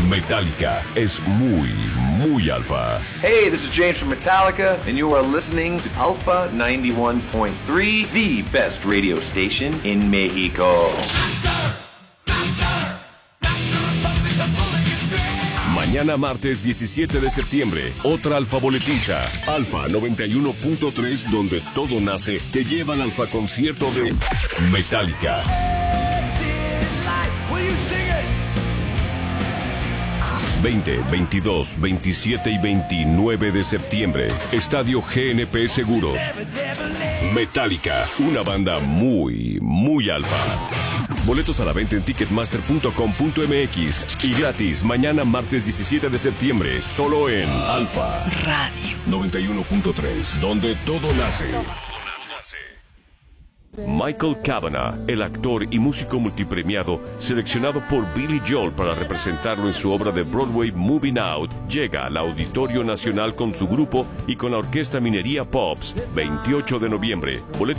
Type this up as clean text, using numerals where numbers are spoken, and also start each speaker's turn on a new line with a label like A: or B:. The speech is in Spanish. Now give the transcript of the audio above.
A: Metallica es muy, muy alfa.
B: Hey, this is James from Metallica, and you are listening to Alpha 91.3, the best radio station in Mexico.
A: Mañana martes 17 de septiembre, otra alfa boletiza. Alfa 91.3, donde todo nace, te lleva al alfa concierto de Metallica. 20, 22, 27 y 29 de septiembre. Estadio GNP Seguros. Metallica, una banda muy, muy alfa. Boletos a la venta en ticketmaster.com.mx y gratis mañana martes 17 de septiembre, solo en Alfa
C: Radio
A: 91.3, donde todo nace. Michael Cavanagh, el actor y músico multipremiado, seleccionado por Billy Joel para representarlo en su obra de Broadway Moving Out, llega al Auditorio Nacional con su grupo y con la orquesta Minería Pops, 28 de noviembre. Boletos